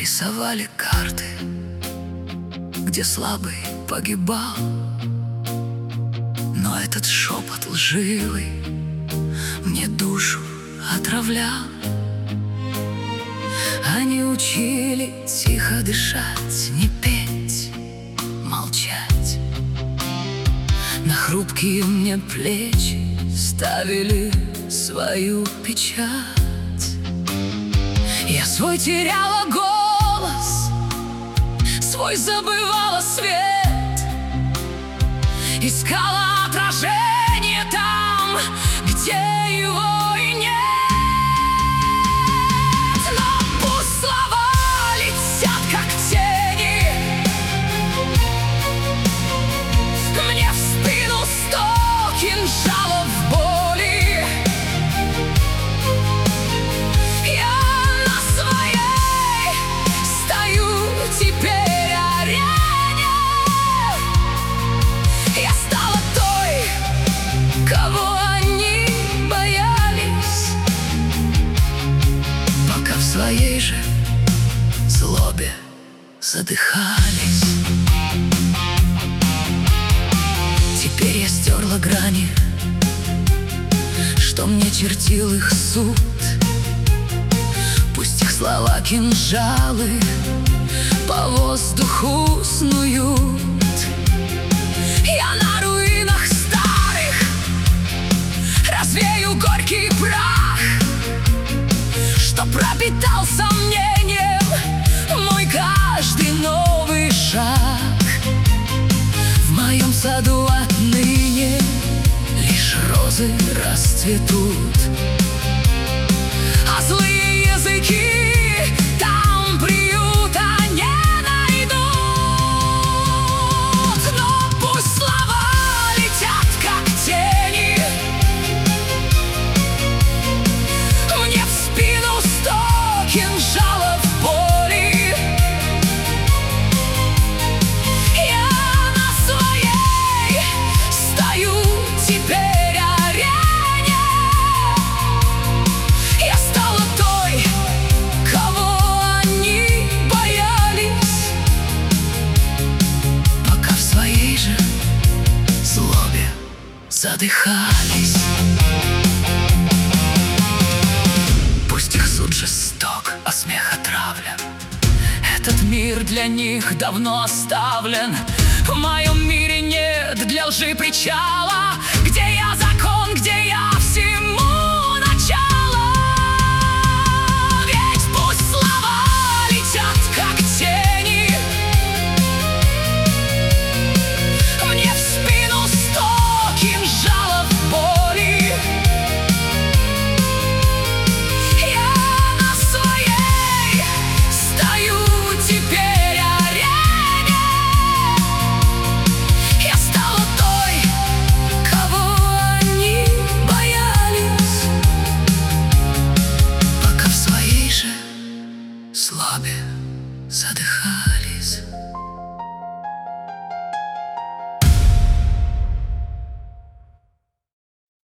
Рисовали карты, где слабый погибал, но этот шепот лживый мне душу отравлял. Они учили тихо дышать, не петь, молчать. На хрупкие мне плечи ставили свою печать. Я свой теряла голос, свой забывала свет, искала отражение там, где его и нет. Но пусть слова летят, как тени, мне в спину 100 кинжалов боли. Я на своей стою теперь арене. Я стала той, кого они боялись, пока в своей же злобе задыхались. Теперь я стерла грани, что мне чертил их суд. Пусть их слова кинжалы по воздуху снуют. Я на руинах старых развею горький прах, что пропитал сомнением мой каждый новый шаг. В моем саду отныне лишь розы расцветут, а злые языки там приюта не найдут. Но пусть слова летят, как тени, мне в спину 100 кинжалов боли. Я на своей стою теперь арене. Я стала той, кого они боялись, пока в своей же злобе задыхались. Пусть их суд жесток, а смех отравлен. Этот мир для них давно оставлен. В моем мире нет для лжи причала, где я закон.